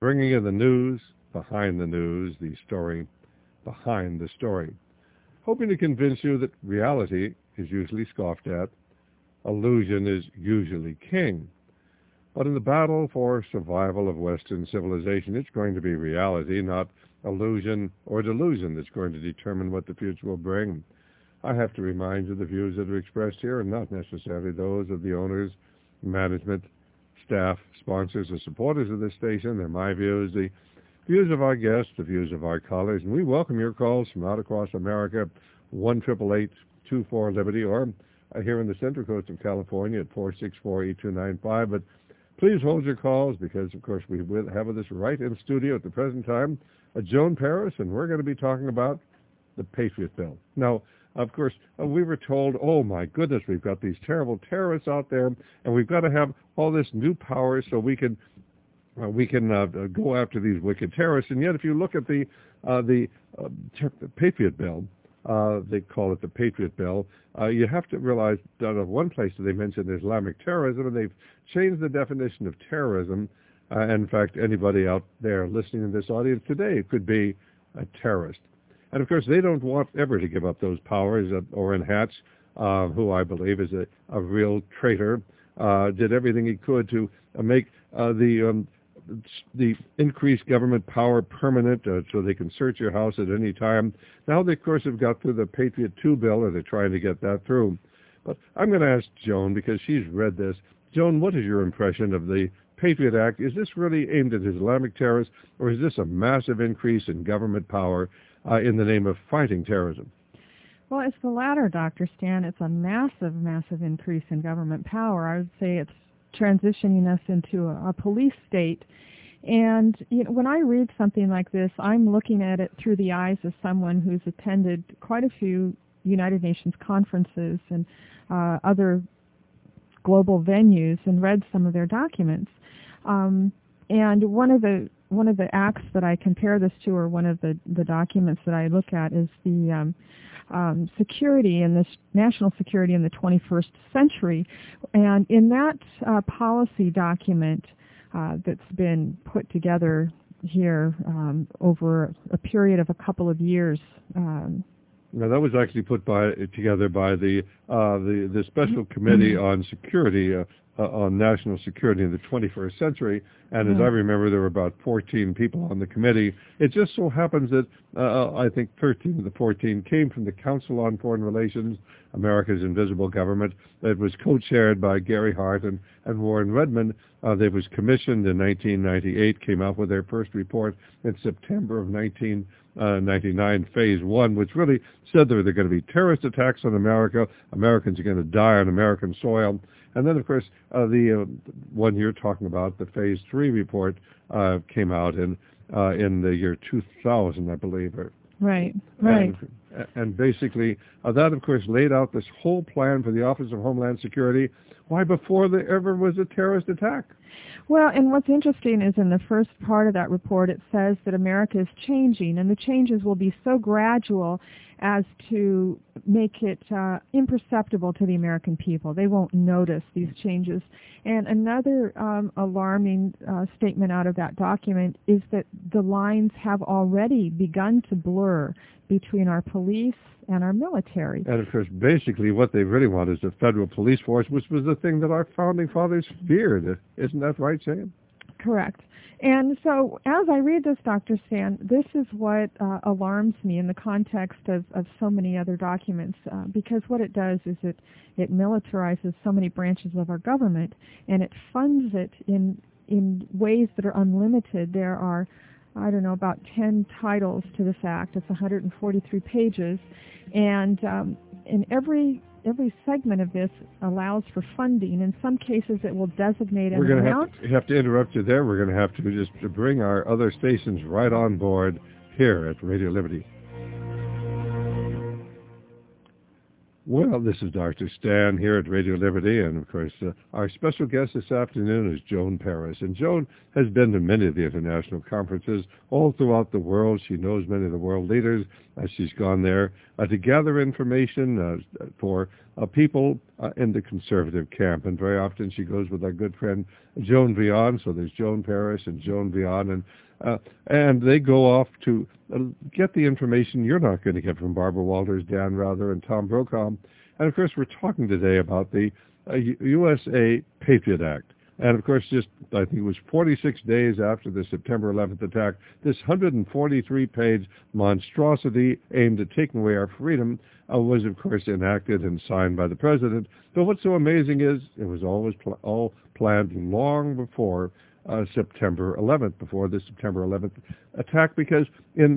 bringing you the news, the story behind the story, hoping to convince you that reality is usually scoffed at, illusion is usually king. But in the battle for survival of Western civilization, it's going to be reality, not illusion or delusion, that's going to determine what the future will bring. I have to remind you the views that are expressed here are not necessarily those of the owners, management, staff, sponsors, or supporters of this station. They're my views, the views of our guests, the views of our callers, and we welcome your calls from out across America, 1-888-24-LIBERTY, or here in the Central Coast of California at 464-8295. But please hold your calls because, of course, we will have with us right in studio at the present time Joan Paris, and we're going to be talking about the Patriot Bill. Now, of course, we were told, oh, my goodness, we've got these terrible terrorists out there, and we've got to have all this new power so we can go after these wicked terrorists. And yet, if you look at the Patriot Bill, they call it the Patriot Bill, you have to realize that of one place that they mention Islamic terrorism, and they've changed the definition of terrorism. In fact, anybody out there listening in this audience today could be a terrorist. And, of course, they don't want ever to give up those powers. Orrin Hatch, who I believe is a real traitor, did everything he could to make the increased government power permanent so they can search your house at any time. Now they, of course, have got through the Patriot 2 bill, and they're trying to get that through. But I'm going to ask Joan, because she's read this. Joan, what is your impression of the Patriot Act? Is this really aimed at Islamic terrorists, or is this a massive increase in government power in the name of fighting terrorism? Well, it's the latter, Dr. Stan. It's a massive, massive increase in government power. I would say it's transitioning us into a police state. And when I read something like this, I'm looking at it through the eyes of someone who's attended quite a few United Nations conferences and other global venues and read some of their documents. And one of the acts that I compare this to, or one of the documents that I look at, is the security and this national security in the 21st century. And in that policy document that's been put together here over a period of a couple of years. Now, that was actually put together by the Special Committee on Security, on National Security in the 21st Century, and as I remember, there were about 14 people on the committee. It just so happens that I think 13 of the 14 came from the Council on Foreign Relations, America's Invisible Government. It was co-chaired by Gary Hart and Warren Redmond. They was commissioned in 1998, came out with their first report in September of 1999, Phase 1, which really said there were going to be terrorist attacks on America, Americans are going to die on American soil. And then, of course, the one you're talking about, the Phase 3 report, came out in the year 2000, I believe. Right. And basically, that, of course, laid out this whole plan for the Office of Homeland Security. Why, before there ever was a terrorist attack? Well, and what's interesting is in the first part of that report, it says that America is changing, and the changes will be so gradual as to make it imperceptible to the American people. They won't notice these changes. And another alarming statement out of that document is that the lines have already begun to blur between our police and our military. And, of course, basically what they really want is a federal police force, which was the thing that our founding fathers feared. Isn't that right, Sam? Correct. And so as I read this, Dr. Stan, this is what alarms me in the context of so many other documents, because what it does is it militarizes so many branches of our government, and it funds it in ways that are unlimited. There are, I don't know, about 10 titles to this act. It's 143 pages, and in every segment of this allows for funding. In some cases, it will designate an amount. We're going to have to interrupt you there. We're going to have to just bring our other stations right on board here at Radio Liberty. Well, this is Dr. Stan here at Radio Liberty, and of course, our special guest this afternoon is Joan Paris. And Joan has been to many of the international conferences all throughout the world. She knows many of the world leaders. She's gone there to gather information for people in the conservative camp. And very often she goes with our good friend Joan Vion. So there's Joan Paris and Joan Vion, and they go off to get the information you're not going to get from Barbara Walters, Dan Rather, and Tom Brokaw. And, of course, we're talking today about the USA Patriot Act. And, of course, just, I think it was 46 days after the September 11th attack, this 143-page monstrosity aimed at taking away our freedom was, of course, enacted and signed by the president. But what's so amazing is it was always all planned long before September 11th, before the September 11th attack, because in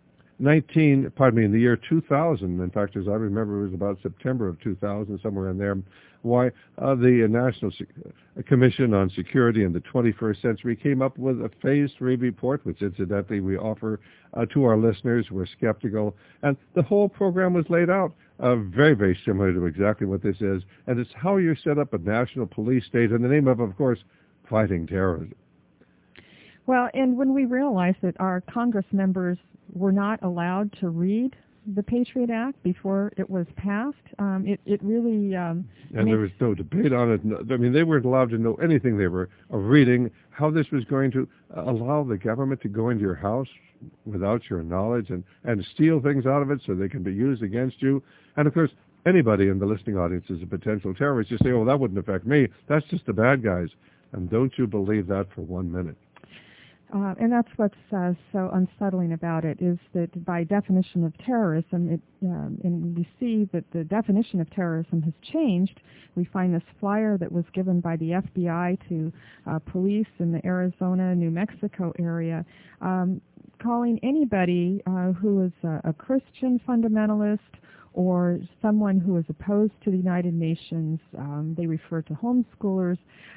the year 2000, in fact, as I remember, it was about September of 2000, somewhere in there, the National Commission on Security in the 21st Century came up with a Phase 3 report, which incidentally we offer to our listeners who are skeptical, and the whole program was laid out very, very similar to exactly what this is, and it's how you set up a national police state in the name of course, fighting terrorism. Well, and when we realized that our Congress members were not allowed to read the Patriot Act before it was passed, it really... and there was no debate on it. I mean, they weren't allowed to know anything. They were reading how this was going to allow the government to go into your house without your knowledge and steal things out of it so they can be used against you. And, of course, anybody in the listening audience is a potential terrorist. You say, oh, that wouldn't affect me. That's just the bad guys. And don't you believe that for 1 minute. And that's what's so unsettling about it, is that by definition of terrorism, and we see that the definition of terrorism has changed. We find this flyer that was given by the FBI to police in the Arizona, New Mexico area, calling anybody who is a Christian fundamentalist or someone who is opposed to the United Nations. They refer to homeschoolers.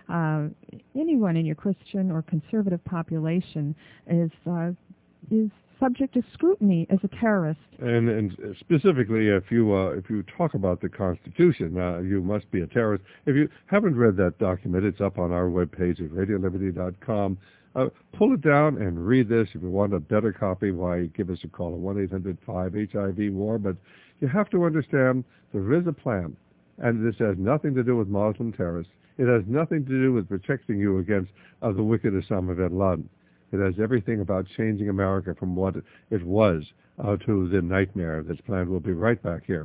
Anyone in your Christian or conservative population is subject to scrutiny as a terrorist. And specifically, if you talk about the Constitution, you must be a terrorist. If you haven't read that document, it's up on our webpage at radioliberty.com. Pull it down and read this. If you want a better copy, why, give us a call at 1-800-5-HIV-WAR. But you have to understand there is a plan, and this has nothing to do with Muslim terrorists. It has nothing to do with protecting you against the wicked Osama bin Laden. It has everything about changing America from what it was to the nightmare that's planned. We'll be right back here.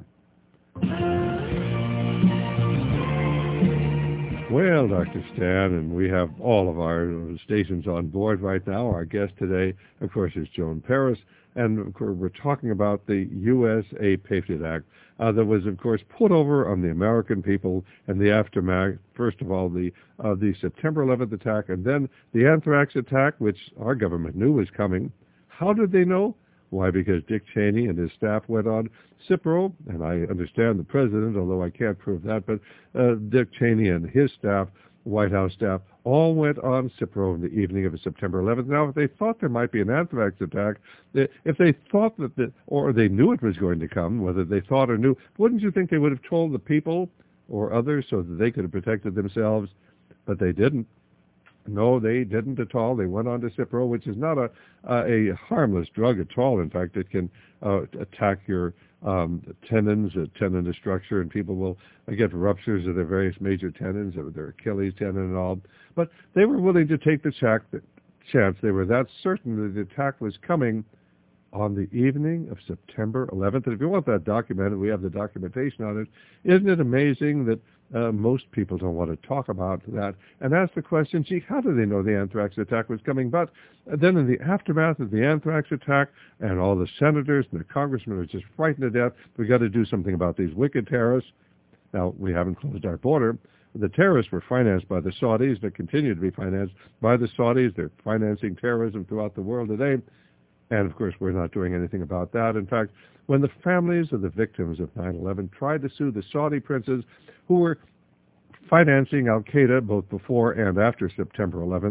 Well, Dr. Stan, and we have all of our stations on board right now. Our guest today, of course, is Joan Paris, and of course, we're talking about the USA Patriot Act that was, of course, put over on the American people in the aftermath, first of all, the September 11th attack, and then the anthrax attack, which our government knew was coming. How did they know? Why? Because Dick Cheney and his staff went on Cipro, and I understand the president, although I can't prove that, but Dick Cheney and his staff, White House staff, all went on Cipro in the evening of September 11th. Now, if they thought there might be an anthrax attack, if they thought or they knew it was going to come, whether they thought or knew, wouldn't you think they would have told the people or others so that they could have protected themselves? But they didn't. No, they didn't at all. They went on to Cipro, which is not a harmless drug at all. In fact, it can attack your tendons, tendon to structure, and people will get ruptures of their various major tendons, of their Achilles tendon and all. But they were willing to take the chance. They were that certain that the attack was coming on the evening of September 11th. And if you want that documented, we have the documentation on it. Isn't it amazing that most people don't want to talk about that and ask the question, gee, how do they know the anthrax attack was coming? But then in the aftermath of the anthrax attack, and all the senators and the congressmen are just frightened to death, we've got to do something about these wicked terrorists. Now, we haven't closed our border. The terrorists were financed by the Saudis. They continue to be financed by the Saudis. They're financing terrorism throughout the world today. And, of course, we're not doing anything about that. In fact, when the families of the victims of 9/11 tried to sue the Saudi princes who were financing al-Qaeda both before and after September 11th,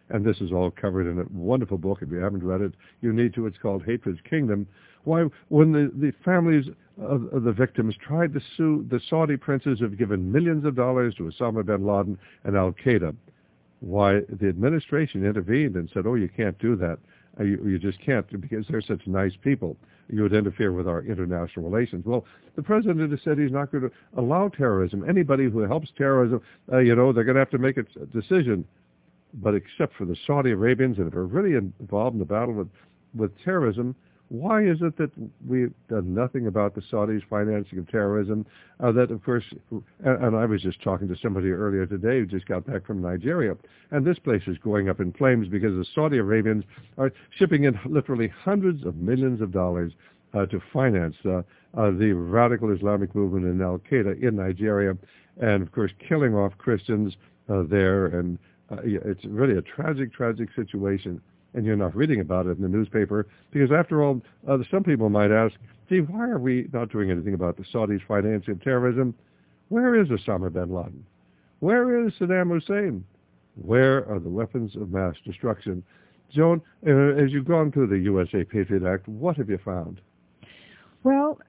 and this is all covered in a wonderful book. If you haven't read it, you need to. It's called Hatred's Kingdom. Why, when the families of the victims tried to sue, the Saudi princes have given millions of dollars to Osama bin Laden and Al-Qaeda. Why, the administration intervened and said, oh, you can't do that. You just can't, because they're such nice people. You would interfere with our international relations. Well, the president has said he's not going to allow terrorism. Anybody who helps terrorism, they're going to have to make a decision. But except for the Saudi Arabians, and if we're really involved in the battle with terrorism, why is it that we've done nothing about the Saudis' financing of terrorism? That, of course, and I was just talking to somebody earlier today who just got back from Nigeria, and this place is going up in flames because the Saudi Arabians are shipping in literally hundreds of millions of dollars to finance the radical Islamic movement in Al-Qaeda in Nigeria, and, of course, killing off Christians there, and it's really a tragic, tragic situation. And you're not reading about it in the newspaper, because after all, some people might ask, gee, why are we not doing anything about the Saudis' financing of terrorism? Where is Osama bin Laden? Where is Saddam Hussein? Where are the weapons of mass destruction? Joan, as you've gone through the USA Patriot Act, what have you found? Well,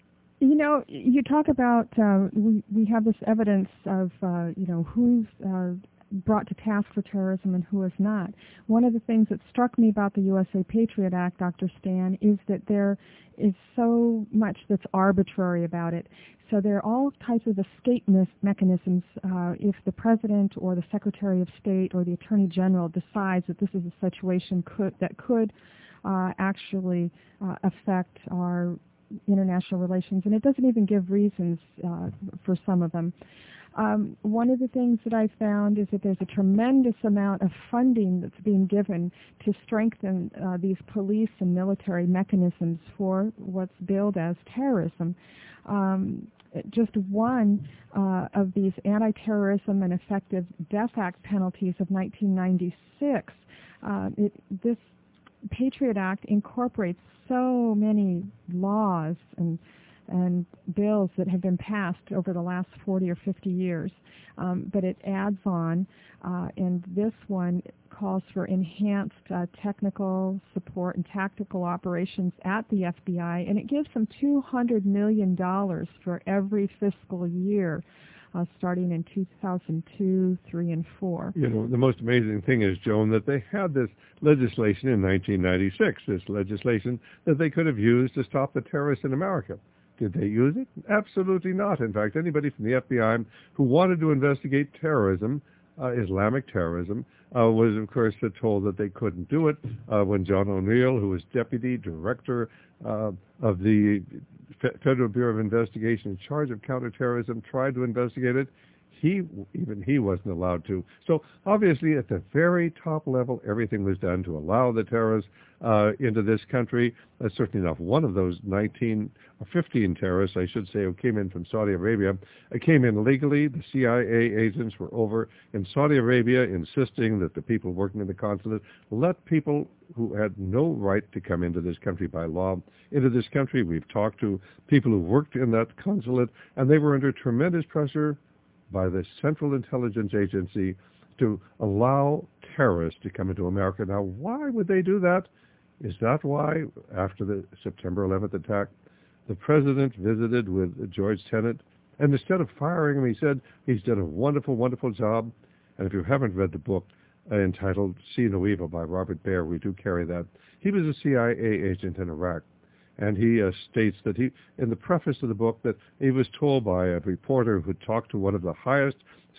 you talk about, we have this evidence of, who's brought to task for terrorism and who is not. One of the things that struck me about the USA Patriot Act, Dr. Stan, is that there is so much that's arbitrary about it. So there are all types of escape mechanisms if the President or the Secretary of State or the Attorney General decides that this is a situation that could actually affect our international relations. And it doesn't even give reasons for some of them. One of the things that I found is that there's a tremendous amount of funding that's being given to strengthen these police and military mechanisms for what's billed as terrorism. Just one of these anti-terrorism and effective Death Act penalties of 1996, this Patriot Act incorporates so many laws and bills that have been passed over the last 40 or 50 years. But it adds on, and this one calls for enhanced technical support and tactical operations at the FBI, and it gives them $200 million for every fiscal year, starting in 2002, 3, and 4. The most amazing thing is, Joan, that they had this legislation in 1996, this legislation that they could have used to stop the terrorists in America. Did they use it? Absolutely not. In fact, anybody from the FBI who wanted to investigate terrorism, Islamic terrorism, was, of course, told that they couldn't do it. When John O'Neill, who was Deputy Director of the Federal Bureau of Investigation in charge of counterterrorism, tried to investigate it, even he wasn't allowed to. So obviously at the very top level, everything was done to allow the terrorists into this country. Certainly not one of those 19 or 15 terrorists, I should say, who came in from Saudi Arabia, came in legally. The CIA agents were over in Saudi Arabia insisting that the people working in the consulate let people who had no right to come into this country by law into this country. We've talked to people who worked in that consulate, and they were under tremendous pressure by the Central Intelligence Agency to allow terrorists to come into America. Now, why would they do that? Is that why, after the September 11th attack, the president visited with George Tenet, and instead of firing him, he said he's done a wonderful, wonderful job. And if you haven't read the book entitled See No Evil by Robert Baer, we do carry that. He was a CIA agent in Iraq. And he states that in the preface of the book, that he was told by a reporter who talked to one of the highest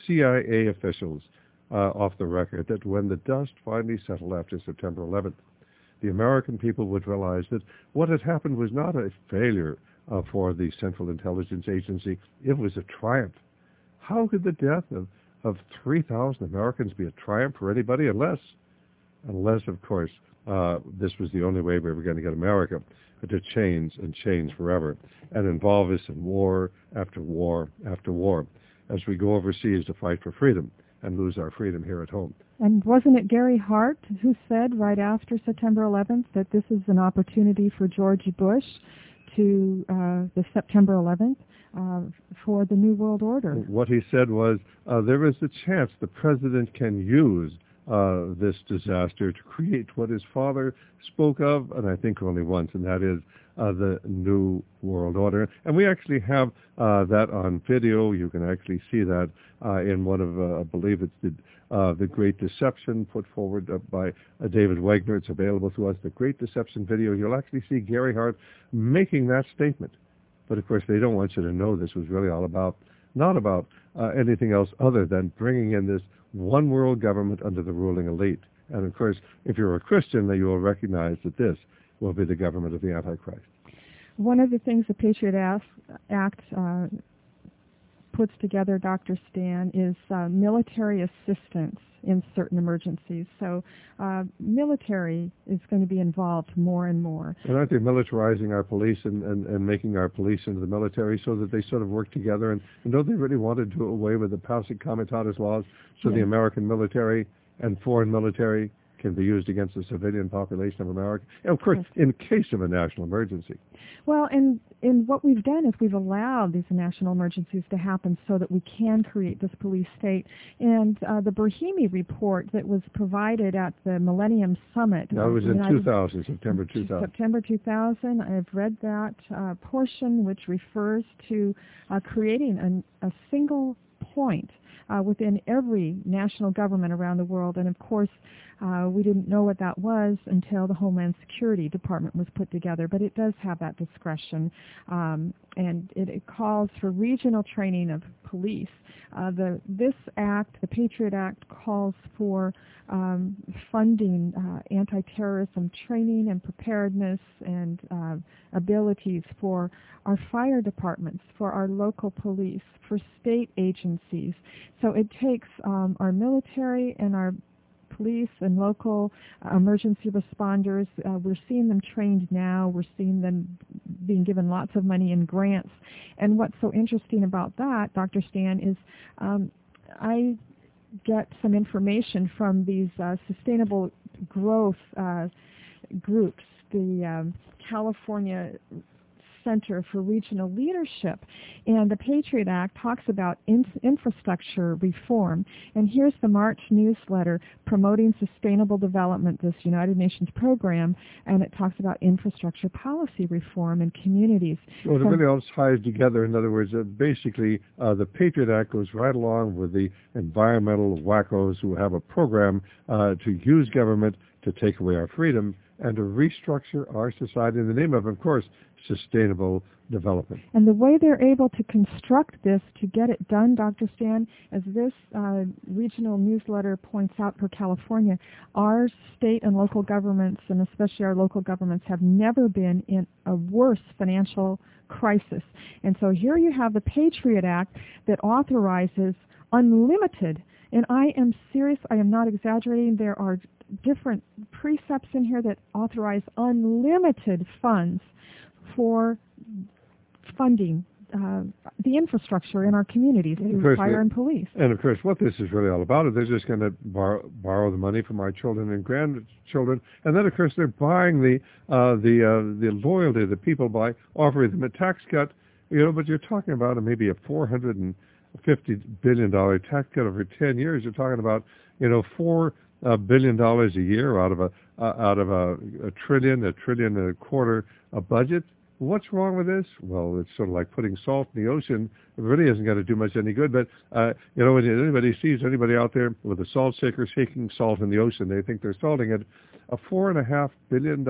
CIA officials off the record that when the dust finally settled after September 11th, the American people would realize that what had happened was not a failure for the Central Intelligence Agency. It was a triumph. How could the death of 3,000 Americans be a triumph for anybody unless, of course, this was the only way we were going to get America to change and change forever and involve us in war after war after war as we go overseas to fight for freedom and lose our freedom here at home. And wasn't it Gary Hart who said right after September 11th that this is an opportunity for George Bush to the September 11th for the New World Order? What he said was there is a chance the president can use this disaster to create what his father spoke of, and I think only once, and that is the New World Order. And we actually have that on video. You can actually see that in one of, I believe it's the Great Deception put forward by David Wagner. It's available to us, the Great Deception video. You'll actually see Gary Hart making that statement. But of course, they don't want you to know this was really all about, not about anything else other than bringing in this one world government under the ruling elite. And of course, if you're a Christian, then you will recognize that this will be the government of the Antichrist. One of the things the Patriot Act puts together, Dr. Stan, is military assistance in certain emergencies. So military is going to be involved more and more. And aren't they militarizing our police and making our police into the military so that they sort of work together? And don't they really want to do away with the Pax Comitatus laws so the American military and foreign military can be used against the civilian population of America? And of course, in case of a national emergency. Well, and what we've done is we've allowed these national emergencies to happen so that we can create this police state. And the Brahimi report that was provided at the Millennium Summit. That was in 2000, September 2000. September 2000. I've read that portion, which refers to creating a single point within every national government around the world. And of course, we didn't know what that was until the Homeland Security Department was put together, but it does have that discretion, and it calls for regional training of police. This act, the Patriot Act, calls for funding anti-terrorism training and preparedness and abilities for our fire departments, for our local police, for state agencies. So it takes our military and our police and local emergency responders. We're seeing them trained now. We're seeing them being given lots of money in grants. And what's so interesting about that, Dr. Stan, is I get some information from these sustainable growth groups, the California Center for Regional Leadership, and the Patriot Act talks about infrastructure reform. And here's the March newsletter promoting sustainable development, this United Nations program, and it talks about infrastructure policy reform in communities. Well, it really all ties together. In other words, basically, the Patriot Act goes right along with the environmental wackos who have a program to use government to take away our freedom and to restructure our society in the name of course, sustainable development. And the way they're able to construct this to get it done, Dr. Stan, as this regional newsletter points out for California, our state and local governments, and especially our local governments, have never been in a worse financial crisis. And so here you have the Patriot Act that authorizes unlimited, and I am serious, I am not exaggerating, there are different precepts in here that authorize unlimited funds for funding the infrastructure in our communities through fire and police. And of course, what this is really all about is they're just going to borrow the money from our children and grandchildren, and then of course they're buying the loyalty of the people by offering them a tax cut. But you're talking about maybe a $450 billion tax cut over 10 years. You're talking about $4 billion a year out of a trillion and a quarter a budget. What's wrong with this? Well, it's sort of like putting salt in the ocean. It really isn't going to do much any good. But when anybody sees anybody out there with a salt shaker shaking salt in the ocean, they think they're salting it. A $4.5 billion,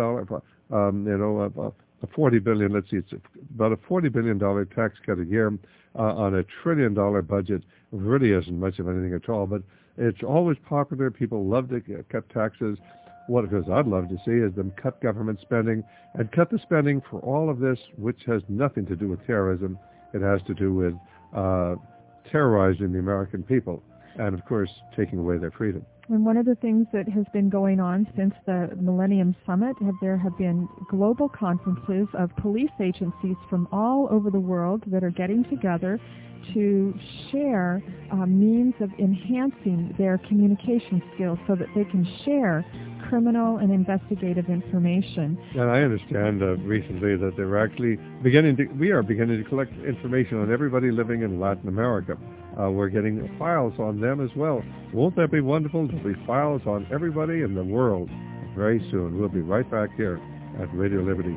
a $40 billion. Let's see, it's about a $40 billion tax cut a year on a $1 trillion budget. Really isn't much of anything at all. But it's always popular. People love to cut taxes. What I'd love to see is them cut government spending and cut the spending for all of this, which has nothing to do with terrorism. It has to do with terrorizing the American people and, of course, taking away their freedom. And one of the things that has been going on since the Millennium Summit, there have been global conferences of police agencies from all over the world that are getting together to share means of enhancing their communication skills so that they can share criminal and investigative information. And I understand recently that they're actually we are beginning to collect information on everybody living in Latin America. We're getting files on them as well. Won't that be wonderful? There'll be files on everybody in the world very soon. We'll be right back here at Radio Liberty.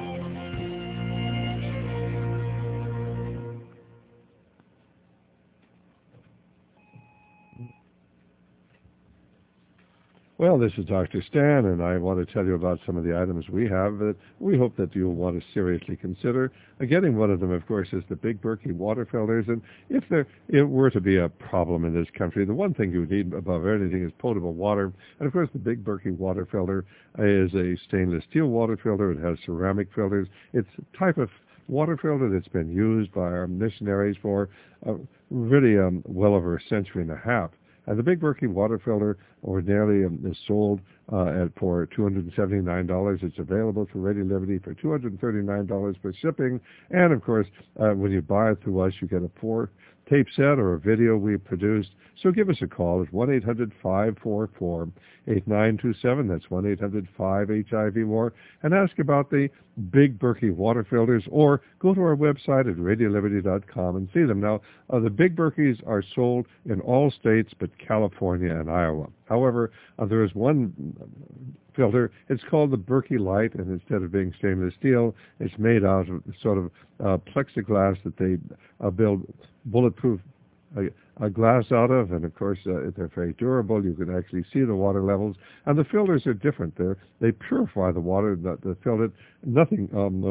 Well, this is Dr. Stan, and I want to tell you about some of the items we have that we hope that you'll want to seriously consider. Getting one of them, of course, is the Big Berkey water filters, and if it were to be a problem in this country, the one thing you need above anything is potable water. And, of course, the Big Berkey water filter is a stainless steel water filter. It has ceramic filters. It's a type of water filter that's been used by our missionaries for really well over a century and a half. The Big Berkey water filter ordinarily is sold for $279. It's available through Radio Liberty for $239 for shipping. And, of course, when you buy it through us, you get a 4-tape set or a video we produced. So give us a call at 1-800-544-8927. That's 1-800-5-HIV-WAR. And ask about the Big Berkey water filters, or go to our website at radioliberty.com and see them. Now, the Big Berkeys are sold in all states but California and Iowa. However, there is one filter. It's called the Berkey Light, and instead of being stainless steel, it's made out of sort of plexiglass that they build bulletproof glass out of, and of course they're very durable. You can actually see the water levels, and the filters are different. They purify the water that fill it. Nothing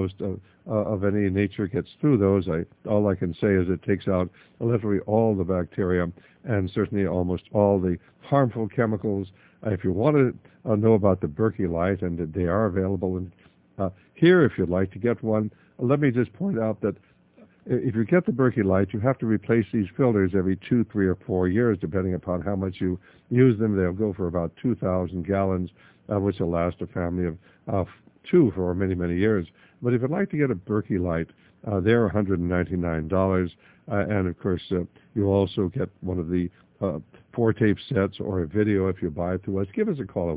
of any nature gets through those. All I can say is it takes out literally all the bacteria and certainly almost all the harmful chemicals. If you want to know about the Berkey Light, and they are available here if you'd like to get one, let me just point out that if you get the Berkey Light, you have to replace these filters every 2, 3, or 4 years, depending upon how much you use them. They'll go for about 2,000 gallons, which will last a family of 2 for many, many years. But if you'd like to get a Berkey Light, they're $199. And, of course, you also get one of the 4-tape sets or a video if you buy it through us. Give us a call at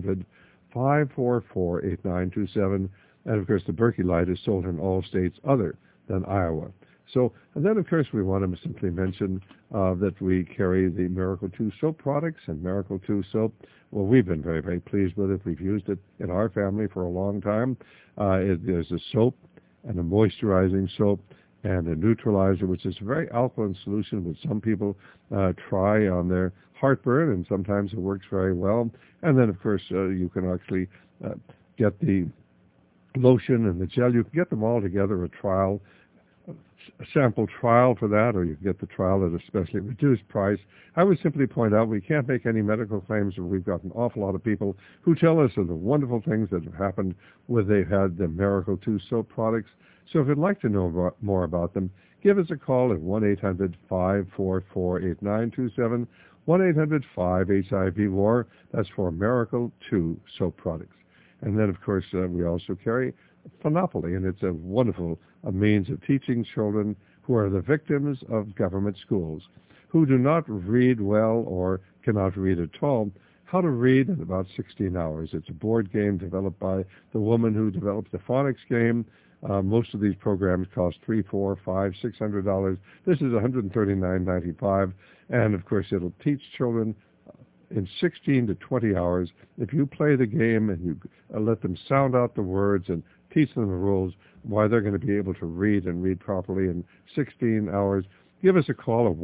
1-800-544-8927. And, of course, the Berkey Light is sold in all states other than Iowa. So, and then, of course, we want to simply mention that we carry the Miracle 2 soap products, and Miracle 2 soap, well, we've been very, very pleased with it. We've used it in our family for a long time. There's a soap and a moisturizing soap and a neutralizer, which is a very alkaline solution, which some people try on their heartburn, and sometimes it works very well. And then, of course, you can actually get the lotion and the gel. You can get them all together, a sample trial for that, or you can get the trial at a specially reduced price. I would simply point out we can't make any medical claims, but we've got an awful lot of people who tell us of the wonderful things that have happened when they've had the Miracle 2 soap products. So if you'd like to know more about them, give us a call at 1-800-544-8927, 1-800-5-HIV-WAR. That's for Miracle 2 soap products. And then, of course, we also carry Phonopoly, and it's a wonderful means of teaching children who are the victims of government schools, who do not read well or cannot read at all, how to read in about 16 hours. It's a board game developed by the woman who developed the phonics game. Most of these programs cost $300, $400, $500, $600. This is $139.95, and of course it'll teach children in 16 to 20 hours. If you play the game and you let them sound out the words and teach them the rules, why they're going to be able to read and read properly in 16 hours. Give us a call at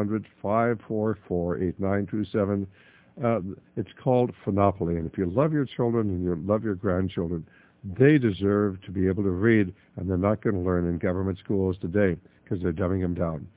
1-800-544-8927. It's called Phonopoly, and if you love your children and you love your grandchildren, they deserve to be able to read, and they're not going to learn in government schools today because they're dumbing them down.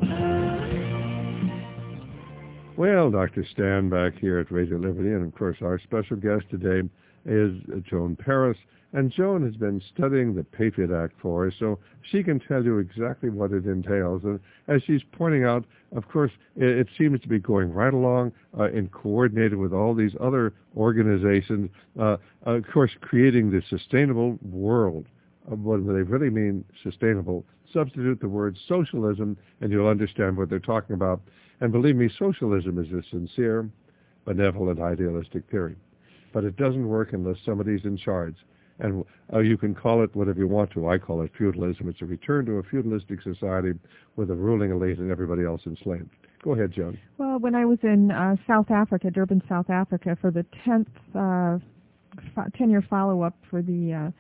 Well, Dr. Stan back here at Radio Liberty, and of course our special guest today is Joan Paris, and Joan has been studying the Patriot Act for us, so she can tell you exactly what it entails. And as she's pointing out, of course, it seems to be going right along and coordinated with all these other organizations, of course, creating the sustainable world. What they really mean sustainable, substitute the word socialism, and you'll understand what they're talking about. And believe me, socialism is a sincere, benevolent, idealistic theory. but it doesn't work unless somebody's in charge. And you can call it whatever you want to. I call it feudalism. It's a return to a feudalistic society with a ruling elite and everybody else enslaved. Go ahead, Joan. Well, when I was in South Africa, Durban, South Africa, for the 10-year follow-up for the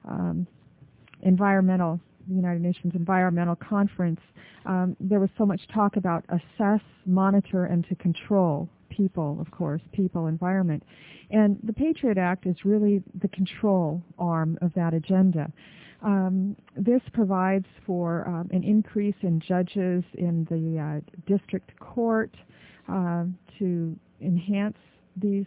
United Nations Environmental Conference, there was so much talk about assess, monitor, and to control people, of course, people, environment. And the Patriot Act is really the control arm of that agenda. This provides for an increase in judges in the district court to enhance these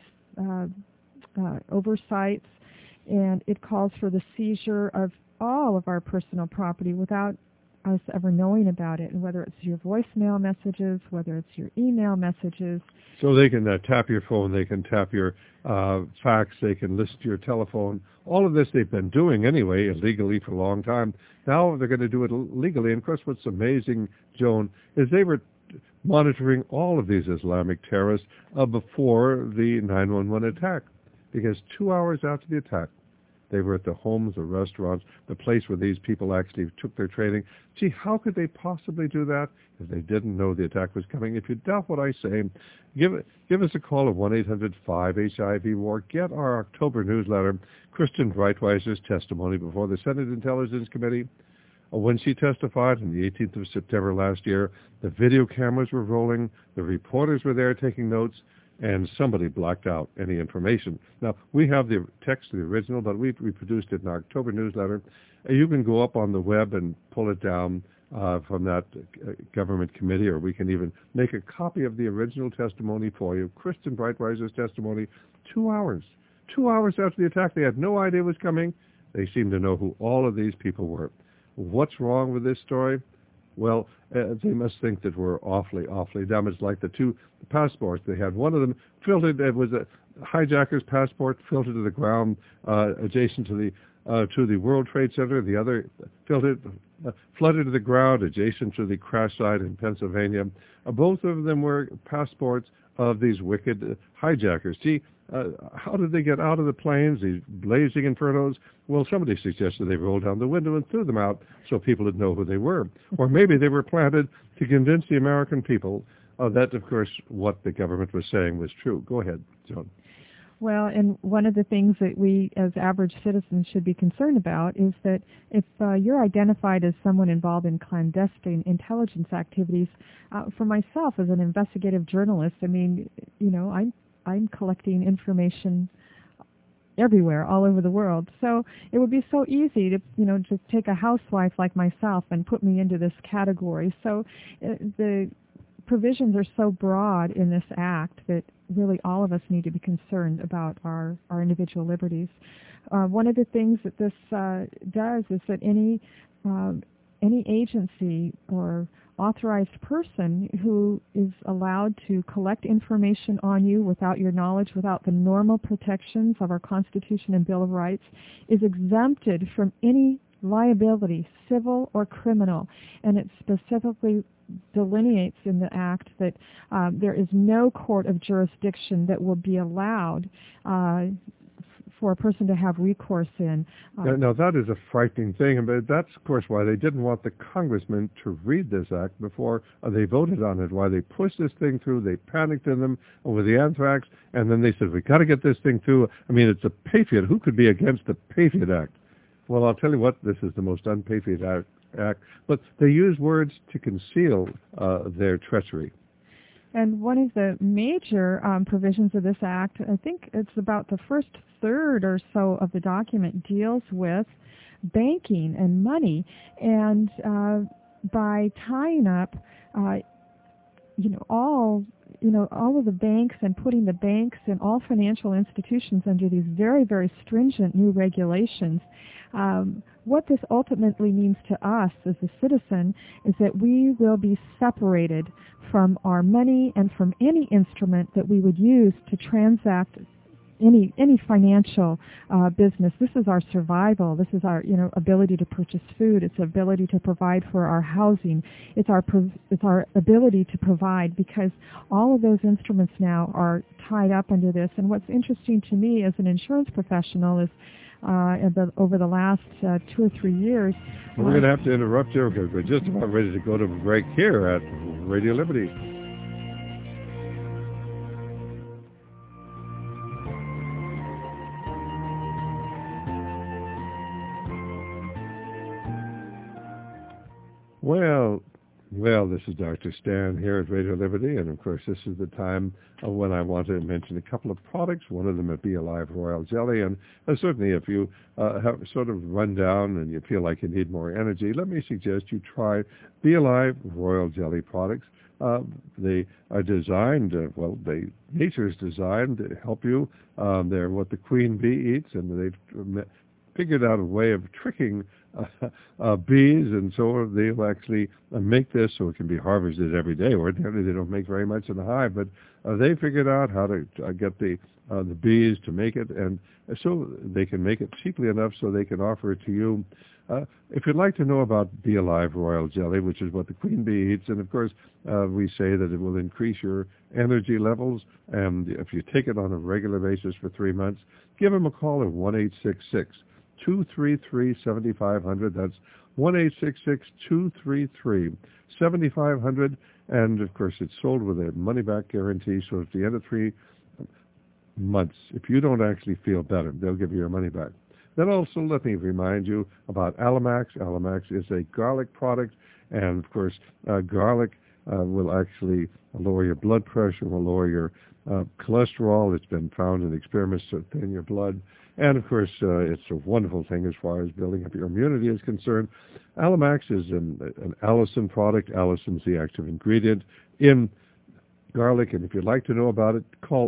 oversights, and it calls for the seizure of all of our personal property without us ever knowing about it, and whether it's your voicemail messages, whether it's your email messages. So they can tap your phone, they can tap your fax, they can listen to your telephone. All of this they've been doing anyway, illegally for a long time. Now they're going to do it legally. And of course what's amazing, Joan, is they were monitoring all of these Islamic terrorists before the 9/11 attack. Because 2 hours after the attack, they were at the homes, the restaurants, the place where these people actually took their training. Gee, how could they possibly do that if they didn't know the attack was coming? If you doubt what I say, give us a call at 1-800-5-HIV-WAR. Get our October newsletter, Kristen Breitweiser's testimony before the Senate Intelligence Committee. When she testified on the 18th of September last year, the video cameras were rolling, the reporters were there taking notes, and somebody blacked out any information. Now, we have the text of the original, but we've reproduced it in our October newsletter. You can go up on the web and pull it down from that government committee, or we can even make a copy of the original testimony for you. Kristen Breitweiser's testimony, 2 hours. 2 hours after the attack, they had no idea it was coming. They seemed to know who all of these people were. What's wrong with this story? Well, they must think that we're awfully, awfully damaged, like the two passports they had. One of them filtered, it was a hijacker's passport, filtered to the ground adjacent to the World Trade Center. The other flooded to the ground adjacent to the crash site in Pennsylvania. Both of them were passports of these wicked hijackers. Gee, how did they get out of the planes, these blazing infernos? Well, somebody suggested they rolled down the window and threw them out so people would know who they were. Or maybe they were planted to convince the American people that, of course, what the government was saying was true. Go ahead, Joan. Well, and one of the things that we as average citizens should be concerned about is that if you're identified as someone involved in clandestine intelligence activities, for myself as an investigative journalist, I mean, you know, I'm collecting information everywhere, all over the world. So it would be so easy to, you know, just take a housewife like myself and put me into this category. So the provisions are so broad in this act that really all of us need to be concerned about our individual liberties. One of the things that this does is that any agency or authorized person who is allowed to collect information on you without your knowledge, without the normal protections of our Constitution and Bill of Rights, is exempted from any liability, civil or criminal. And it specifically delineates in the Act that there is no court of jurisdiction that will be allowed for a person to have recourse in. Now, that is a frightening thing, but that's, of course, why they didn't want the congressmen to read this act before they voted on it, why they pushed this thing through. They panicked in them over the anthrax, and then they said, we got to get this thing through. I mean, it's a Patriot. Who could be against the Patriot Act? Well, I'll tell you what, this is the most un-Patriot act. But they use words to conceal their treachery. And one of the major provisions of this act, I think it's about the first third or so of the document, deals with banking and money. And by tying up, all of the banks and putting the banks and all financial institutions under these very, very stringent new regulations, what this ultimately means to us as a citizen is that we will be separated from our money and from any instrument that we would use to transact any financial business. This is our survival. This is our ability to purchase food. It's ability to provide for our housing. It's our ability to provide, because all of those instruments now are tied up under this. And what's interesting to me as an insurance professional is over the last 2 or 3 years. We're going to have to interrupt you because we're just about ready to go to a break here at Radio Liberty. Well, this is Dr. Stan here at Radio Liberty, and of course this is the time when I want to mention a couple of products. One of them would be Alive Royal Jelly, and certainly if you have sort of run down and you feel like you need more energy, let me suggest you try the Alive Royal Jelly products. They are designed, nature's designed to help you. They're what the queen bee eats, and they've figured out a way of tricking bees, and so they'll actually make this so it can be harvested every day. Ordinarily, they don't make very much in the hive, but they figured out how to get the bees to make it, and so they can make it cheaply enough so they can offer it to you. If you'd like to know about Be Alive Royal Jelly, which is what the queen bee eats, and of course we say that it will increase your energy levels, and if you take it on a regular basis for 3 months, give them a call at 1-866-233-7500. That's 1-866-233-7500. And, of course, it's sold with a money-back guarantee, so at the end of 3 months, if you don't actually feel better, they'll give you your money back. Then also let me remind you about Alamax. Alamax is a garlic product, and, of course, garlic will actually lower your blood pressure, will lower your cholesterol. It's been found in experiments to thin your blood. And, of course, it's a wonderful thing as far as building up your immunity is concerned. Alamax is an Allison product. Allison's the active ingredient in garlic. And if you'd like to know about it, call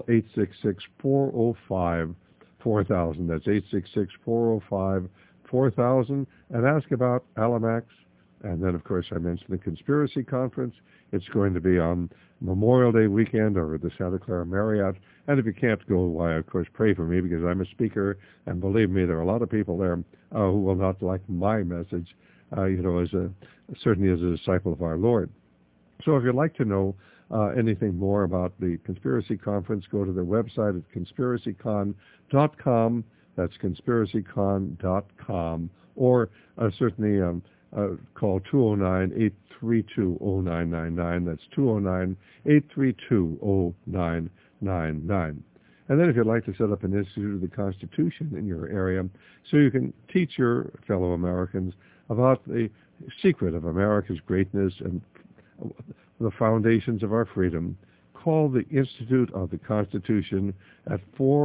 866-405-4000. That's 866-405-4000. And ask about Alamax. And then, of course, I mentioned the Conspiracy Conference. It's going to be on Memorial Day weekend over at the Santa Clara Marriott. And if you can't go, why, of course, pray for me, because I'm a speaker, and believe me, there are a lot of people there who will not like my message, certainly as a disciple of our Lord. So if you'd like to know anything more about the Conspiracy Conference, go to their website at conspiracycon.com. That's conspiracycon.com. Or certainly call 209-832-0999. That's 209-832-0999. And then if you'd like to set up an Institute of the Constitution in your area so you can teach your fellow Americans about the secret of America's greatness and the foundations of our freedom, call the Institute of the Constitution at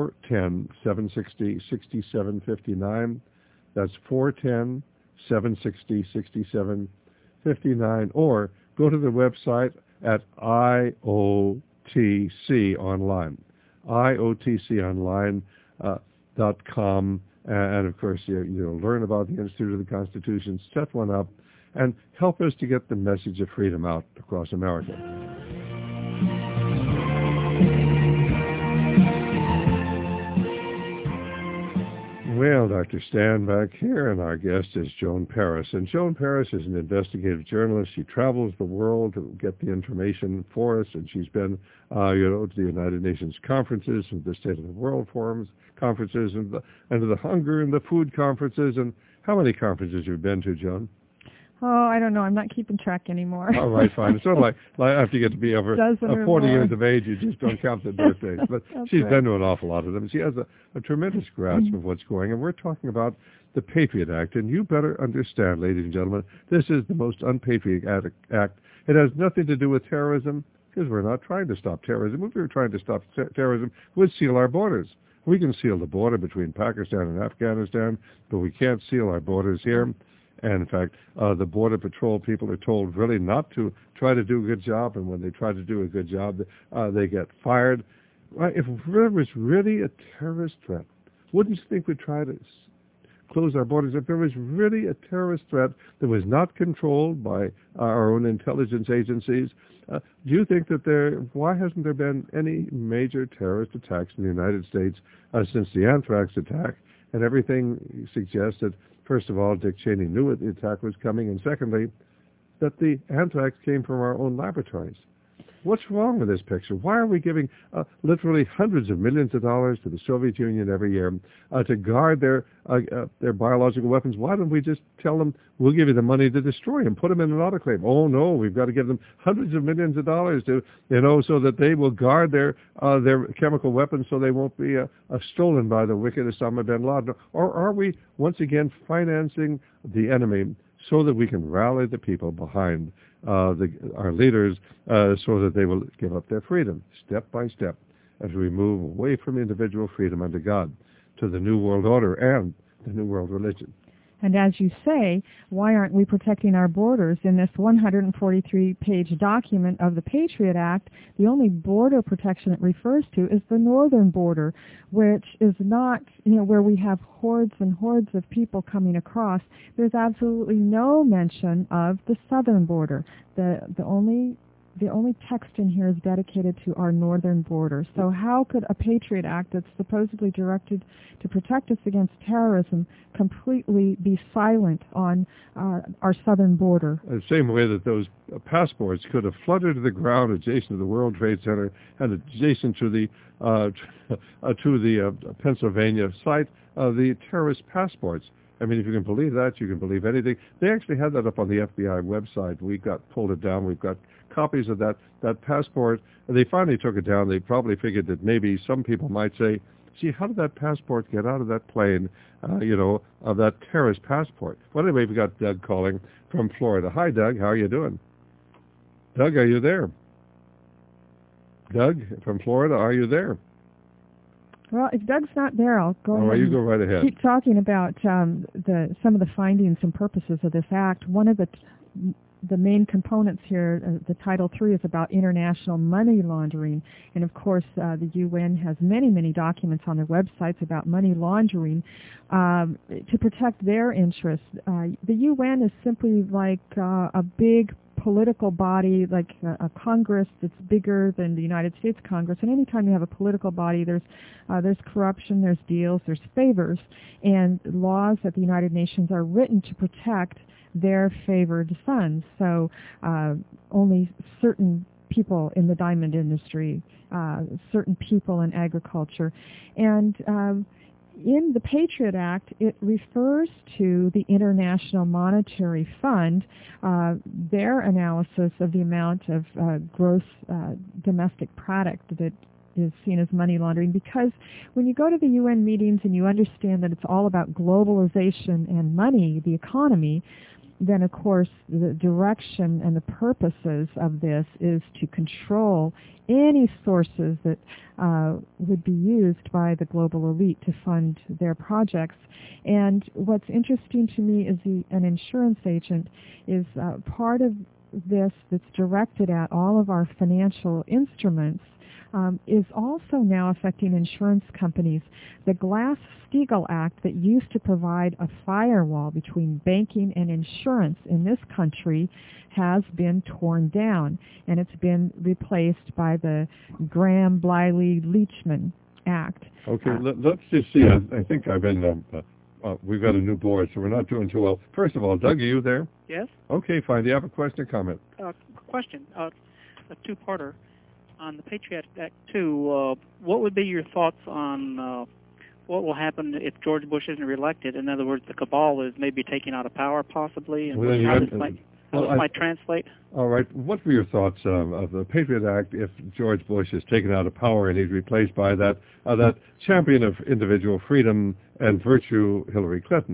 410-760-6759. That's 410-760-6759. Or go to the website at IOTC Online, IOTConline.com. And, of course, you'll learn about the Institute of the Constitution, set one up, and help us to get the message of freedom out across America. Well, Dr. Stan back here, and our guest is Joan Paris. And Joan Paris is an investigative journalist. She travels the world to get the information for us, and she's been, to the United Nations conferences, and the State of the World forums, conferences, and to the hunger and the food conferences. And how many conferences have you been to, Joan? Oh, I don't know. I'm not keeping track anymore. All right, fine. It's sort of like after you get to be over 40 years of age, you just don't count the birthdays. But she's been to an awful lot of them. She has a tremendous grasp of what's going on. And we're talking about the Patriot Act. And you better understand, ladies and gentlemen, this is the most unpatriotic act. It has nothing to do with terrorism, because we're not trying to stop terrorism. If we were trying to stop terrorism, we'd seal our borders. We can seal the border between Pakistan and Afghanistan, but we can't seal our borders here. And, in fact, the Border Patrol people are told really not to try to do a good job, and when they try to do a good job, they get fired. Right? If there was really a terrorist threat, wouldn't you think we'd try to close our borders, if there was really a terrorist threat that was not controlled by our own intelligence agencies, do you think that why hasn't there been any major terrorist attacks in the United States since the anthrax attack? And everything suggests that, first of all, Dick Cheney knew the attack was coming, and secondly, that the anthrax came from our own laboratories. What's wrong with this picture? Why are we giving literally hundreds of millions of dollars to the Soviet Union every year to guard their biological weapons? Why don't we just tell them, we'll give you the money to destroy them, put them in an autoclave? Oh, no, we've got to give them hundreds of millions of dollars to, so that they will guard their chemical weapons so they won't be stolen by the wicked Osama bin Laden. Or are we, once again, financing the enemy so that we can rally the people behind our leaders so that they will give up their freedom, step by step, as we move away from individual freedom under God to the New World Order and the New World Religion? And as you say, why aren't we protecting our borders? In this 143-page document of the Patriot Act, the only border protection it refers to is the northern border, which is not, where we have hordes and hordes of people coming across. There's absolutely no mention of the southern border. The only text in here is dedicated to our northern border. So how could a Patriot Act that's supposedly directed to protect us against terrorism completely be silent on our southern border? The same way that those passports could have fluttered to the ground adjacent to the World Trade Center and adjacent to the Pennsylvania site, the terrorist passports. I mean, if you can believe that, you can believe anything. They actually had that up on the FBI website. We pulled it down. We've got copies of that passport. And they finally took it down. They probably figured that maybe some people might say, gee, how did that passport get out of that plane, of that terrorist passport? Well, anyway, we got Doug calling from Florida. Hi, Doug. How are you doing? Doug, are you there? Doug from Florida, are you there? Well, if Doug's not there, I'll go ahead. You go right ahead. Keep talking about some of the findings and purposes of this act. One of the main components here, the Title III, is about international money laundering. And, of course, the UN has many, many documents on their websites about money laundering to protect their interests. The UN is simply like a big political body, like a Congress that's bigger than the United States Congress. And anytime you have a political body, there's corruption, there's deals, there's favors, and laws at the United Nations are written to protect their favored sons. So only certain people in the diamond industry, certain people in agriculture, and in the Patriot Act, it refers to the International Monetary Fund, their analysis of the amount of gross domestic product that is seen as money laundering, because when you go to the UN meetings and you understand that it's all about globalization and money, the economy, then of course the direction and the purposes of this is to control any sources that would be used by the global elite to fund their projects. And what's interesting to me is an insurance agent is part of this that's directed at all of our financial instruments is also now affecting insurance companies. The Glass-Steagall Act that used to provide a firewall between banking and insurance in this country has been torn down, and it's been replaced by the Graham-Bliley-Leachman Act. Okay, let's just see. I think I've been... we've got a new board, so we're not doing too well. First of all, Doug, are you there? Yes. Okay, fine. Do you have a question or comment? Question, a two-parter. On the Patriot Act 2, what would be your thoughts on what will happen if George Bush isn't reelected? In other words, the cabal is maybe taken out of power, possibly, and how this might translate? All right. What were your thoughts of the Patriot Act if George Bush is taken out of power and he's replaced by that champion of individual freedom and virtue, Hillary Clinton?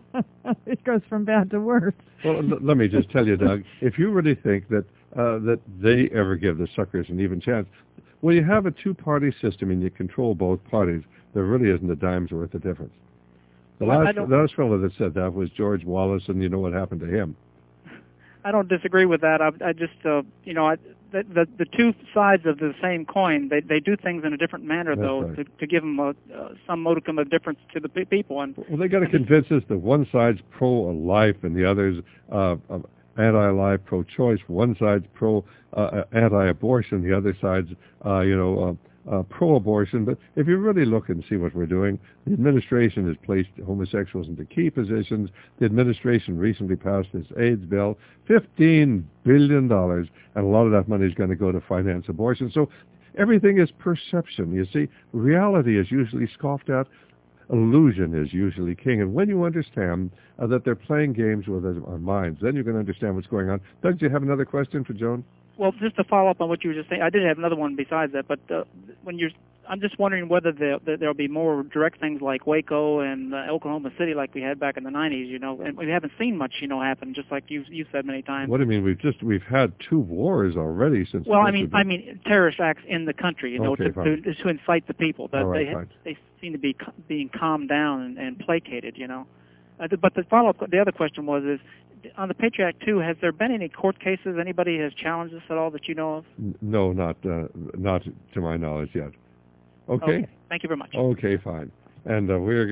It goes from bad to worse. Well, let me just tell you, Doug, if you really think that they ever give the suckers an even chance, when you have a two-party system and you control both parties, there really isn't a dime's worth of difference. The last fellow that said that was George Wallace, and you know what happened to him. I don't disagree with that. I just, the the two sides of the same coin. They do things in a different manner, That's though, right. to give them some modicum of difference to the people. And well, they got to convince us that one side's pro-life and the other's anti-life, pro-choice. One side's anti-abortion, the other side's pro-abortion. But if you really look and see what we're doing, the administration has placed homosexuals into key positions. The administration recently passed this AIDS bill, $15 billion, and a lot of that money is going to go to finance abortion. So everything is perception. You see, reality is usually scoffed at. Illusion is usually king. And when you understand that they're playing games with our minds, then you can understand what's going on. Doug, do you have another question for Joan? Well, just to follow up on what you were just saying, I did have another one besides that, but I'm just wondering whether there'll be more direct things like Waco and Oklahoma City like we had back in the 90s, and we haven't seen much, happen, just like you said many times. What do you mean? We've had 2 wars already since. Well, I mean terrorist acts in the country, to incite the people. They seem to be being calmed down and placated, But the other question was on the Patriot Act 2, has there been any court cases? Anybody has challenged this at all that you know of? No, not to my knowledge yet. Okay. Thank you very much. Okay, fine. And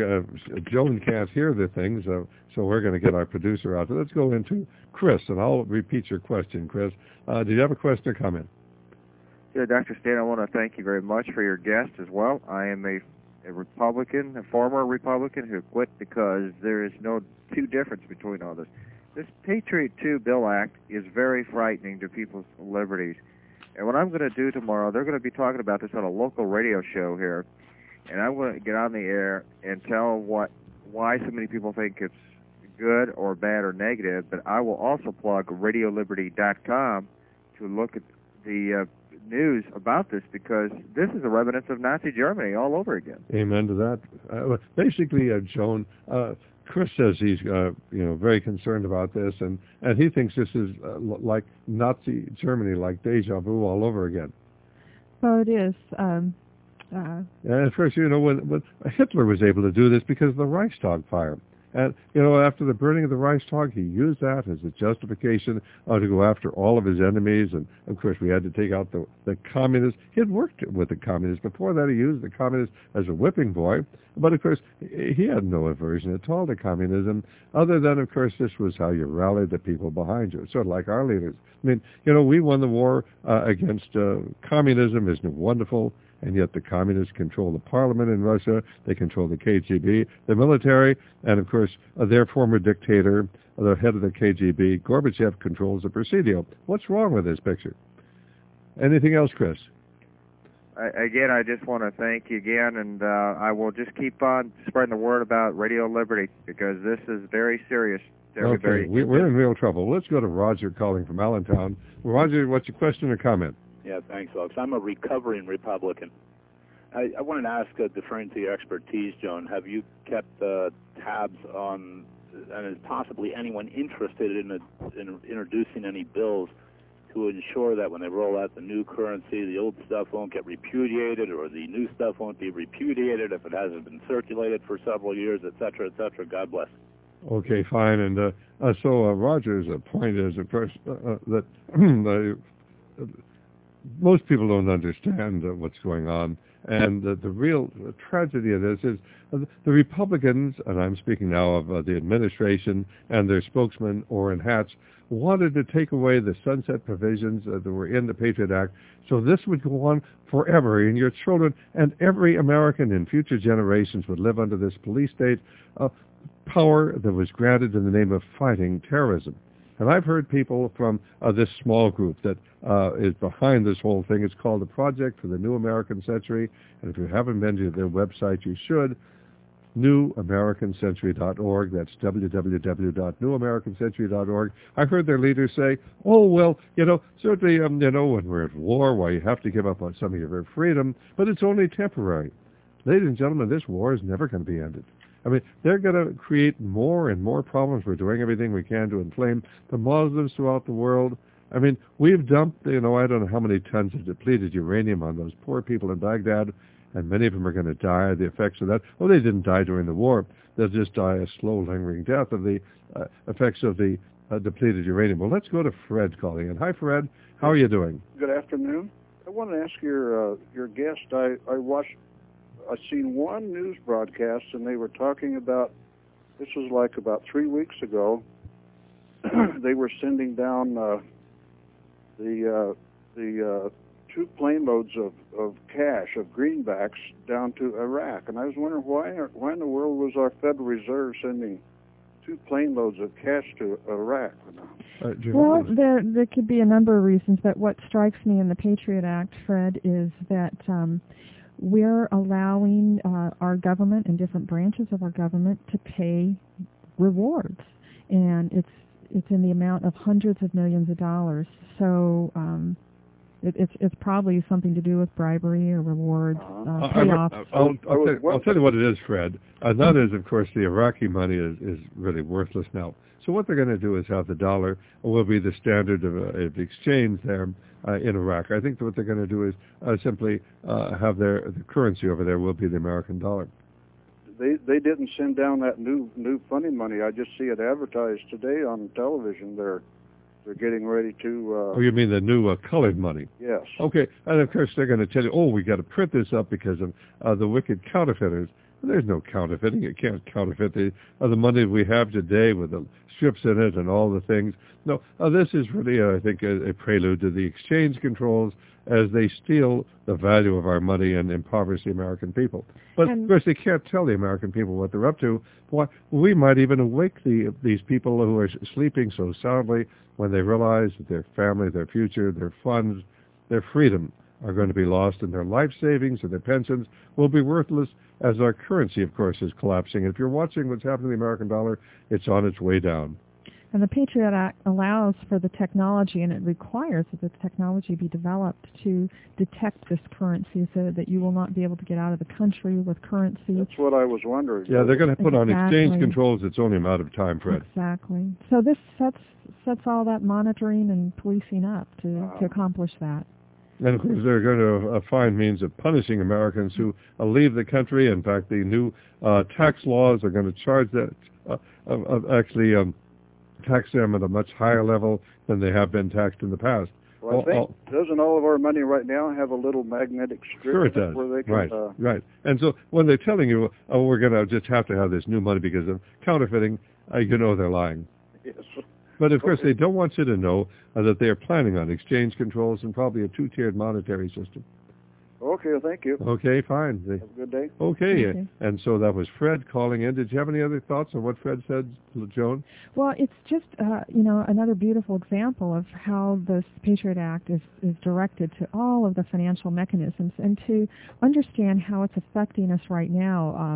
Joan can't hear the things, so we're going to get our producer out. So let's go into Chris, and I'll repeat your question, Chris. Do you have a question or comment? Yeah, Dr. Stan, I want to thank you very much for your guest as well. I am a Republican, a former Republican who quit because there is no difference between all this. This Patriot 2 Bill Act is very frightening to people's liberties. And what I'm going to do tomorrow, they're going to be talking about this on a local radio show here, and I'm going to get on the air and tell why so many people think it's good or bad or negative, but I will also plug RadioLiberty.com to look at the news about this, because this is a remnants of Nazi Germany all over again. Amen to that. Basically, Joan, Chris says he's very concerned about this, and he thinks this is like Nazi Germany, like deja vu all over again. Well, it is. And of course, when Hitler was able to do this because of the Reichstag fire. And, after the burning of the Reichstag, he used that as a justification to go after all of his enemies. And, of course, we had to take out the communists. He had worked with the communists. Before that, he used the communists as a whipping boy. But, of course, he had no aversion at all to communism, other than, of course, this was how you rallied the people behind you, sort of like our leaders. I mean, we won the war against communism. Isn't it wonderful? And yet the communists control the parliament in Russia, they control the KGB, the military, and of course their former dictator, the head of the KGB, Gorbachev, controls the Presidio. What's wrong with this picture? Anything else, Chris? Again, I just want to thank you again, and I will just keep on spreading the word about Radio Liberty, because this is very serious. Okay, we're in real trouble. Let's go to Roger calling from Allentown. Roger, what's your question or comment? Yeah, thanks, folks. I'm a recovering Republican. I wanted to ask, deferring to your expertise, Joan, have you kept tabs on, and is possibly anyone interested in introducing any bills to ensure that when they roll out the new currency, the old stuff won't get repudiated, or the new stuff won't be repudiated if it hasn't been circulated for several years, et cetera, et cetera? God bless. Okay, fine. And so Roger's point is, of course, that most people don't understand what's going on. And the real tragedy of this is the Republicans, and I'm speaking now of the administration and their spokesman, Orrin Hatch, wanted to take away the sunset provisions that were in the Patriot Act, so this would go on forever, and your children and every American in future generations would live under this police state power that was granted in the name of fighting terrorism. And I've heard people from this small group that is behind this whole thing. It's called the Project for the New American Century. And if you haven't been to their website, you should. NewAmericanCentury.org. That's www.newamericancentury.org. I heard their leaders say, oh, well, certainly, when we're at war, why you have to give up on some of your freedom, but it's only temporary. Ladies and gentlemen, this war is never going to be ended. I mean, they're going to create more and more problems. We're doing everything we can to inflame the Muslims throughout the world. I mean, we've dumped, I don't know how many tons of depleted uranium on those poor people in Baghdad, and many of them are going to die of the effects of that. Well, they didn't die during the war. They'll just die a slow, lingering death of the effects of the depleted uranium. Well, let's go to Fred calling in. Hi, Fred. How are you doing? Good afternoon. I want to ask your guest. I seen one news broadcast, and they were talking about, this was like about 3 weeks ago, they were sending down the 2 plane loads of cash, of greenbacks, down to Iraq. And I was wondering why in the world was our Federal Reserve sending 2 plane loads of cash to Iraq? Well, there could be a number of reasons, but what strikes me in the Patriot Act, Fred, is that we're allowing our government and different branches of our government to pay rewards, and it's in the amount of hundreds of millions of dollars. So it's probably something to do with bribery or rewards, payoffs. I'll tell you what it is, Fred. That is, of course, the Iraqi money is really worthless now. So what they're going to do is have the dollar will be the standard of exchange there in Iraq. I think that what they're going to do is simply have the currency over there will be the American dollar. They didn't send down that new funny money. I just see it advertised today on television. They're getting ready to... oh, you mean the new colored money? Yes. Okay, and of course they're going to tell you, oh, we got to print this up because of the wicked counterfeiters. There's no counterfeiting. You can't counterfeit the money we have today with the strips in it and all the things. No, this is really, I think, a prelude to the exchange controls as they steal the value of our money and impoverish the American people. But, of course, they can't tell the American people what they're up to. Why, we might even awake these people who are sleeping so soundly when they realize that their family, their future, their funds, their freedom are going to be lost, and their life savings and their pensions will be worthless as our currency, of course, is collapsing. And if you're watching what's happening to the American dollar, it's on its way down. And the Patriot Act allows for the technology, and it requires that the technology be developed to detect this currency so that you will not be able to get out of the country with currency. That's what I was wondering. Yeah, they're going to put on exchange controls. It's only a matter of time, Fred. Exactly. So this sets all that monitoring and policing up to accomplish that. And, of course, they're going to find means of punishing Americans who leave the country. In fact, the new tax laws are going to charge that, actually tax them at a much higher level than they have been taxed in the past. Well, I think, doesn't all of our money right now have a little magnetic strip? Sure it does. Where they can, right. And so when they're telling you, oh, we're going to just have to have this new money because of counterfeiting, you know they're lying. Yes. But, of course, they don't want you to know that they are planning on exchange controls and probably a 2-tiered monetary system. Okay, thank you. Okay, fine. Have a good day. Okay, and so that was Fred calling in. Did you have any other thoughts on what Fred said, Joan? Well, it's just, another beautiful example of how this Patriot Act is directed to all of the financial mechanisms and to understand how it's affecting us right now.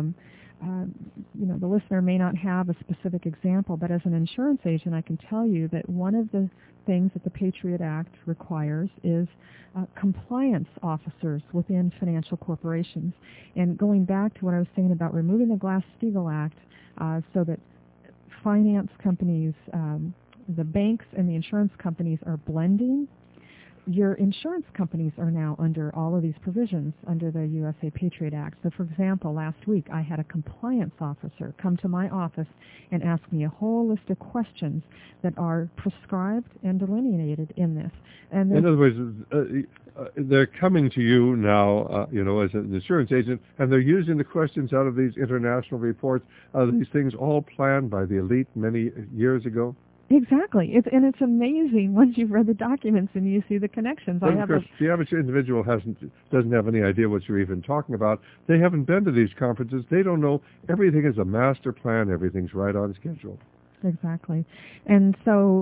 The listener may not have a specific example, but as an insurance agent, I can tell you that one of the things that the Patriot Act requires is compliance officers within financial corporations. And going back to what I was saying about removing the Glass-Steagall Act so that finance companies, the banks and the insurance companies are blending, your insurance companies are now under all of these provisions under the USA Patriot Act. So, for example, last week I had a compliance officer come to my office and ask me a whole list of questions that are prescribed and delineated in this. And in other words, they're coming to you now, as an insurance agent, and they're using the questions out of these international reports, these things all planned by the elite many years ago. Exactly. It's amazing once you've read the documents and you see the connections. But of course, the average individual doesn't have any idea what you're even talking about. They haven't been to these conferences. They don't know. Everything is a master plan. Everything's right on schedule. Exactly. And so,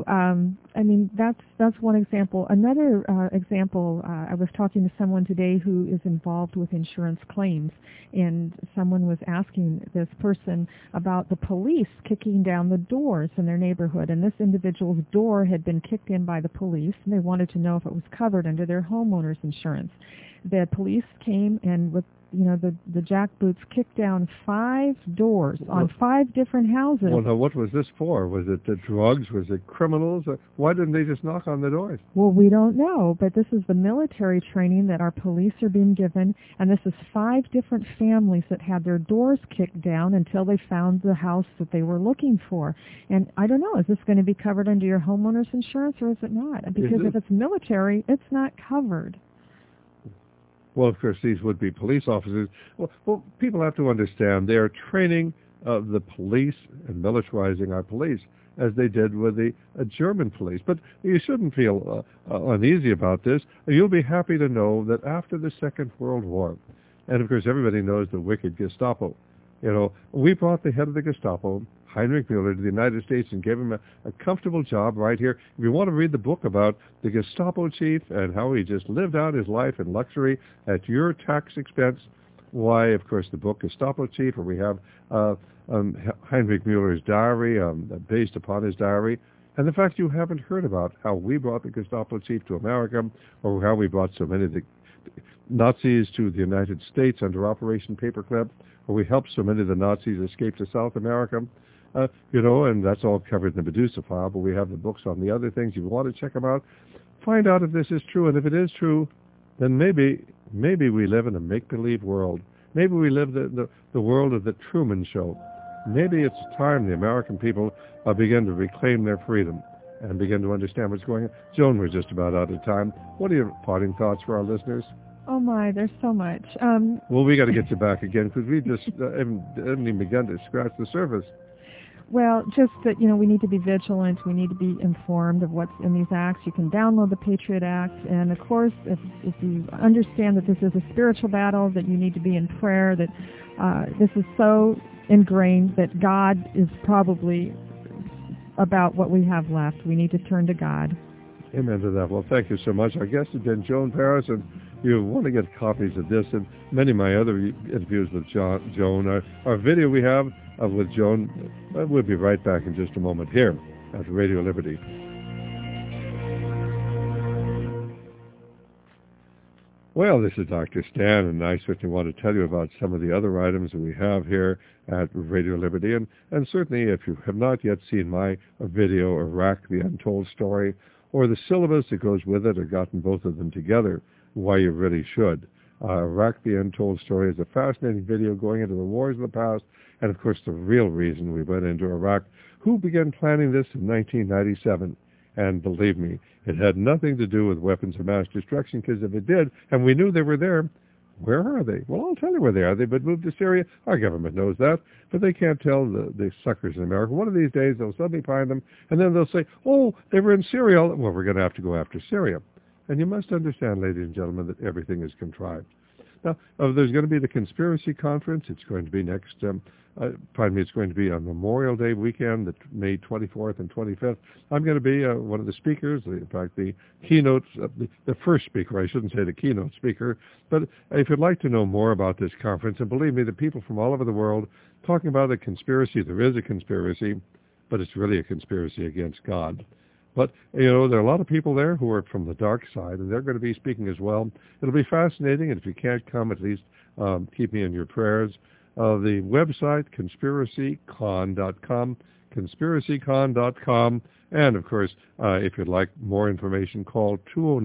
that's one example. Another example, I was talking to someone today who is involved with insurance claims, and someone was asking this person about the police kicking down the doors in their neighborhood, and this individual's door had been kicked in by the police, and they wanted to know if it was covered under their homeowner's insurance. The police came, and with the jackboots kicked down 5 doors on 5 different houses. Well, now, what was this for? Was it the drugs? Was it criminals? Why didn't they just knock on the doors? Well, we don't know, but this is the military training that our police are being given, and this is 5 different families that had their doors kicked down until they found the house that they were looking for. And I don't know, is this going to be covered under your homeowner's insurance or is it not? Because if it's military, it's not covered. Well, of course, these would be police officers. Well, people have to understand they are training the police and militarizing our police as they did with the German police. But you shouldn't feel uneasy about this. You'll be happy to know that after the Second World War, and of course everybody knows the wicked Gestapo, we brought the head of the Gestapo, Heinrich Müller, to the United States and gave him a comfortable job right here. If you want to read the book about the Gestapo chief and how he just lived out his life in luxury at your tax expense, why, of course, the book Gestapo Chief, where we have Heinrich Müller's diary based upon his diary, and the fact you haven't heard about how we brought the Gestapo chief to America, or how we brought so many of the Nazis to the United States under Operation Paperclip, or we helped so many of the Nazis escape to South America. And that's all covered in the Medusa file, but we have the books on the other things. If you want to check them out, find out if this is true, and if it is true, then maybe we live in a make-believe world. Maybe we live the world of the Truman Show. Maybe it's time the American people begin to reclaim their freedom and begin to understand what's going on. Joan, we're just about out of time. What are your parting thoughts for our listeners? Oh my, there's so much. Well, we got to get you back again because we just haven't even begun to scratch the surface. Well, just that, we need to be vigilant. We need to be informed of what's in these acts. You can download the Patriot Act. And, of course, if you understand that this is a spiritual battle, that you need to be in prayer, that this is so ingrained that God is probably about what we have left. We need to turn to God. Amen to that. Well, thank you so much. Our guest has been Joan Paris, and you want to get copies of this and many of my other interviews with Joan. Our video we have with Joan, we'll be right back in just a moment here at Radio Liberty. Well, this is Dr. Stan, and I certainly want to tell you about some of the other items that we have here at Radio Liberty. And certainly, if you have not yet seen my video, Iraq, the Untold Story, or the syllabus that goes with it, or gotten both of them together, why you really should. Iraq, the Untold Story is a fascinating video going into the wars of the past, and of course the real reason we went into Iraq. Who began planning this in 1997? And believe me, it had nothing to do with weapons of mass destruction, because if it did, and we knew they were there, where are they? Well, I'll tell you where they are. They've been moved to Syria. Our government knows that, but they can't tell the suckers in America. One of these days, they'll suddenly find them, and then they'll say, oh, they were in Syria. Well, we're going to have to go after Syria. And you must understand, ladies and gentlemen, that everything is contrived. Now, there's going to be the Conspiracy Conference. It's going to be it's going to be on Memorial Day weekend, May 24th and 25th. I'm going to be one of the speakers, in fact, the keynote, the first speaker. I shouldn't say the keynote speaker. But if you'd like to know more about this conference, and believe me, the people from all over the world talking about a conspiracy, there is a conspiracy, but it's really a conspiracy against God. But, there are a lot of people there who are from the dark side, and they're going to be speaking as well. It'll be fascinating, and if you can't come, at least keep me in your prayers. The website, conspiracycon.com, conspiracycon.com, and, of course, if you'd like more information, call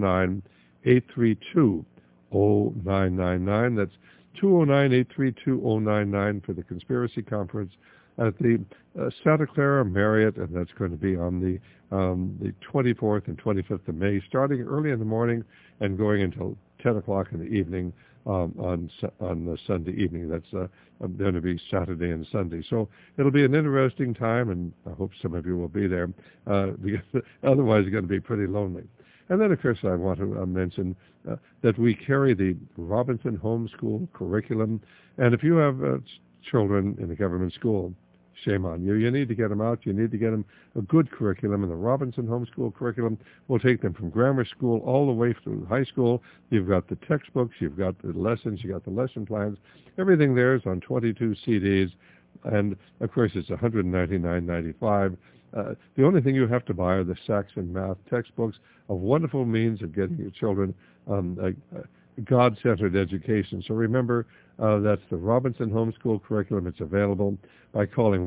209-832-0999. That's 209-832-0999 for the Conspiracy Conference at the Santa Clara Marriott, and that's going to be on the 24th and 25th of May, starting early in the morning and going until 10 o'clock in the evening on the Sunday evening. That's going to be Saturday and Sunday. So it'll be an interesting time, and I hope some of you will be there, because otherwise it's going to be pretty lonely. And then, of course, I want to mention that we carry the Robinson Homeschool curriculum, and if you have children in a government school, shame on you. You need to get them out. You need to get them a good curriculum, and the Robinson Homeschool curriculum will take them from grammar school all the way through high school. You've got the textbooks, you've got the lessons, you've got the lesson plans. Everything there is on 22 CDs, and, of course, it's $199.95. The only thing you have to buy are the Saxon Math textbooks, a wonderful means of getting your children God-centered education. So remember, that's the Robinson Homeschool Curriculum. It's available by calling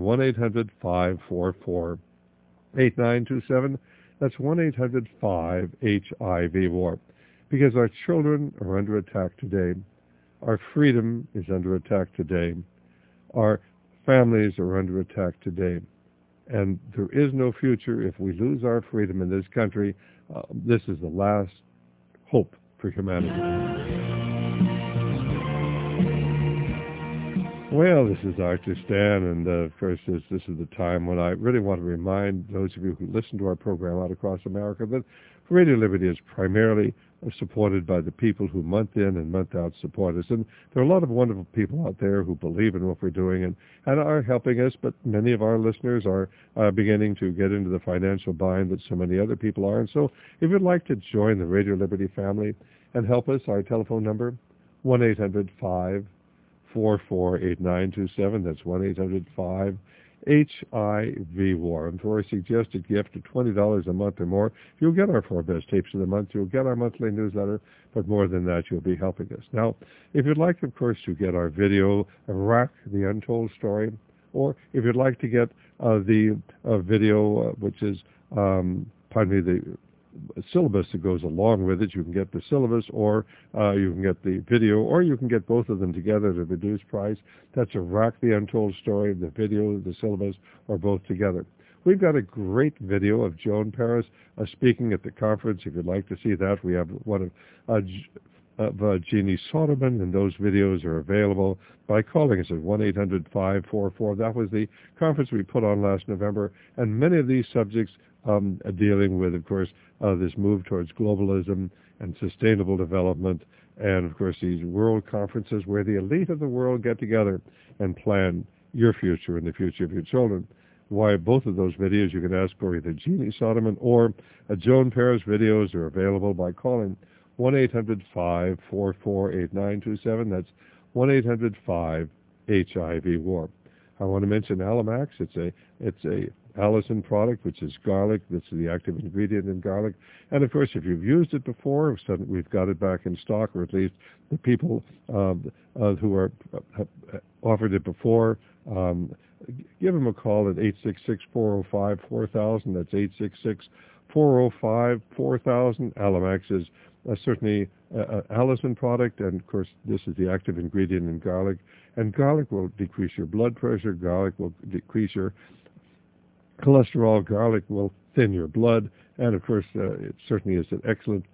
1-800-544-8927. That's 1-800-5-HIV-WAR. Because our children are under attack today. Our freedom is under attack today. Our families are under attack today. And there is no future if we lose our freedom in this country. This is the last hope for humanity. Well, this is Dr. Stan, and of course this is the time when I really want to remind those of you who listen to our program out across America that Radio Liberty is primarily supported by the people who month in and month out support us. And there are a lot of wonderful people out there who believe in what we're doing and are helping us, but many of our listeners are beginning to get into the financial bind that so many other people are. And so if you'd like to join the Radio Liberty family and help us, our telephone number, 1-800-544-8927. That's 1-800-5-HIV-WAR. And for a suggested gift of $20 a month or more, you'll get our 4 best tapes of the month. You'll get our monthly newsletter, but more than that, you'll be helping us. Now, if you'd like, of course, to get our video, Iraq, the Untold Story, or if you'd like to get the video, which is, the syllabus that goes along with it. You can get the syllabus, or you can get the video, or you can get both of them together at a reduced price. That's Iraq, the Untold Story, the video, the syllabus, or both together. We've got a great video of Joan Paris speaking at the conference. If you'd like to see that, we have one of Jeannie Soderman, and those videos are available by calling us at 1-800-544. That was the conference we put on last November, and many of these subjects dealing with, of course, this move towards globalism and sustainable development, and, of course, these world conferences where the elite of the world get together and plan your future and the future of your children. Why both of those videos you can ask for either Jeannie Soderman or Joan Paris videos are available by calling 1-800-544-8927. That's 1-800-5-HIV-WAR. I want to mention Alamax. It's a Allison product, which is garlic. That's the active ingredient in garlic. And, of course, if you've used it before, we've got it back in stock, or at least the people who have offered it before, give them a call at 866-405-4000. That's 866-405-4000. Alamax is certainly an Allison product, and, of course, this is the active ingredient in garlic. And garlic will decrease your blood pressure. Garlic will decrease your cholesterol. Garlic will thin your blood. And, of course, it certainly is an excellent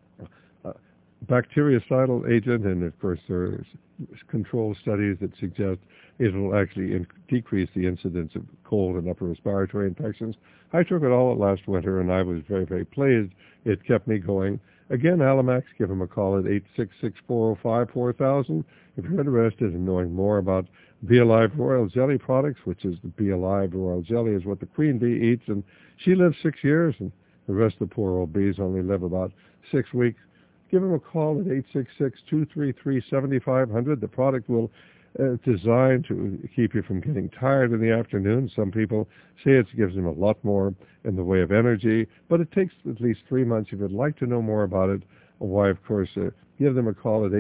bactericidal agent. And, of course, there are controlled studies that suggest it will actually decrease the incidence of cold and upper respiratory infections. I took it all last winter, and I was very, very pleased. It kept me going. Again, Alamax, give them a call at 866-405-4000. If you're interested in knowing more about Be Alive Royal Jelly products, which is the Be Alive Royal Jelly is what the queen bee eats, and she lives 6 years, and the rest of the poor old bees only live about 6 weeks. Give them a call at 866-233-7500. The product will designed to keep you from getting tired in the afternoon. Some people say it gives them a lot more in the way of energy, but it takes at least 3 months. If you'd like to know more about it, why, of course, give them a call at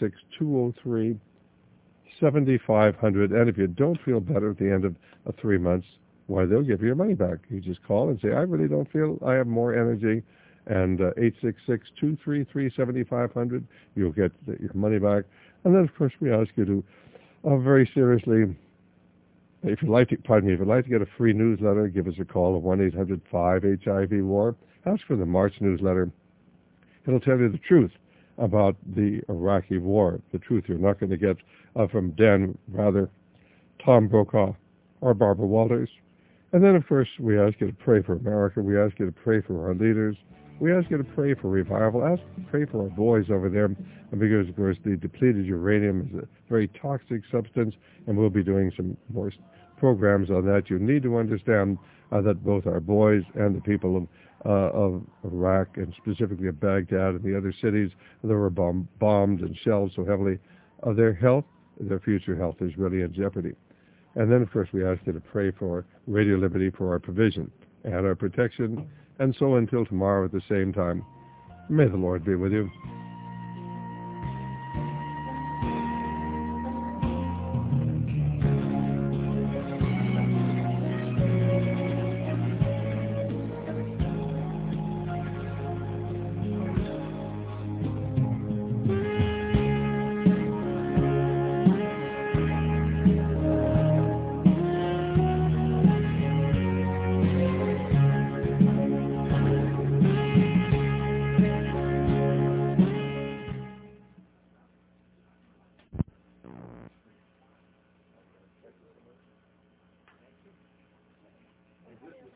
866-203-7500. And if you don't feel better at the end of 3 months, why, they'll give you your money back. You just call and say, I really don't feel I have more energy, and 866-233-7500. You'll get your money back. And then, of course, we ask you to very seriously, if you'd like to get a free newsletter, give us a call at 1-800-5-HIV-WAR. Ask for the March newsletter. It'll tell you the truth about the Iraqi war, the truth you're not going to get from Tom Brokaw, or Barbara Walters. And then, of course, we ask you to pray for America. We ask you to pray for our leaders. We ask you to pray for revival. Pray for our boys over there, because, of course, the depleted uranium is a very toxic substance, and we'll be doing some more programs on that. You need to understand that both our boys and the people of Iraq, and specifically of Baghdad and the other cities that were bombed and shelled so heavily, their health, their future health is really in jeopardy. And then, of course, we ask you to pray for Radio Liberty, for our provision and our protection. And so until tomorrow at the same time, may the Lord be with you.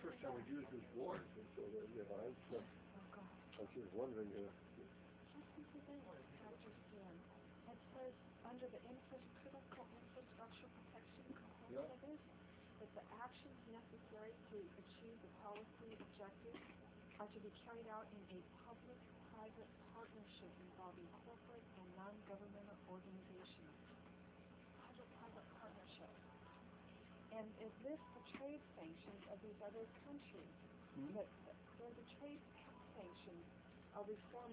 first time I've used this board, and so I was just wondering. It says under the critical infrastructure protection component of it, that the actions necessary to achieve the policy objectives are to be carried out in a public-private partnership involving corporate and non-governmental organizations. Public-private partnership. And it lists the trade sanctions of these other countries. But there's a trade sanctions of reform